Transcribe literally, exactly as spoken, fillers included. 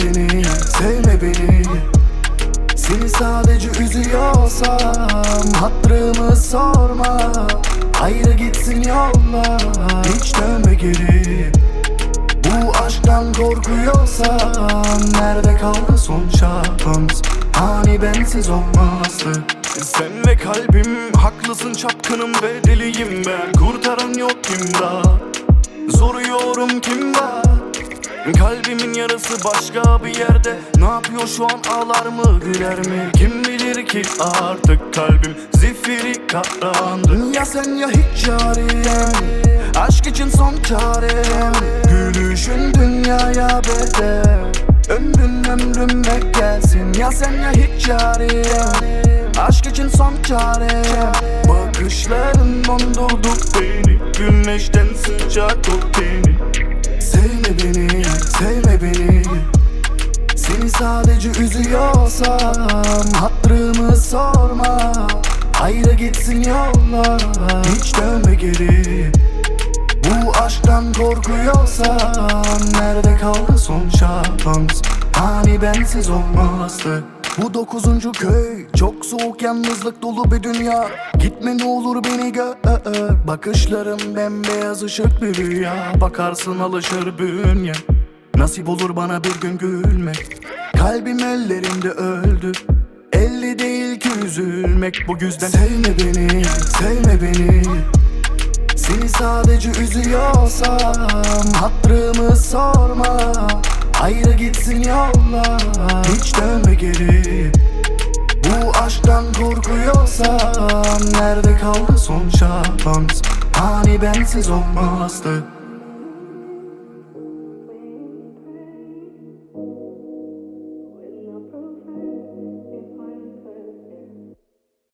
beni, sevme beni. Seni sadece üzüyorsam hatırımı sorma. Ayrı gitsin yollar, hiç dönme geri. Bu aşktan korkuyorsan nerede kaldı son şans? Hani bensiz olmazdı. Sen ve kalbim haklısın, çapkınım ve deliyim ben. Kurtaran yok kimda, soruyorum kim var? Kalbimin yarısı başka bir yerde. Ne yapıyor şu an, ağlar mı güler mi? Kim bilir ki artık kalbim zifiri katlandı. Ya sen ya hiç yariyem, aşk için son çarem. Gülüşün dünyaya bedel, ömrün ömrüme gelsin. Ya sen ya hiç yariyem, aşk için son çarem. Bakışların dondurdu beni, güneşten sıcak o teni. Sevme beni, sevme beni. Seni sadece üzüyorsam hatırımı sorma. Ayrı gitsin yollar, hiç dönme geri. Bu aşktan korkuyorsan nerede kaldı son şans? Hani bensiz olmazdı. Bu dokuzuncu köy çok soğuk, yalnızlık dolu bir dünya. Gitme ne olur, beni gör. Bakışlarım bembeyaz ışık bir rüya. Bakarsın alışır bünye. Nasip olur bana bir gün gülmek. Kalbim ellerimde öldü, elli değil ki üzülmek. Bu yüzden sevme beni, sevme beni. Seni sadece üzüyorsam hatırımı sorma. Ayrı gitsin yollar, hiç dönme geri. Bu aşktan korkuyorsan nerede kaldı son şans? Hani bensiz olmazdı.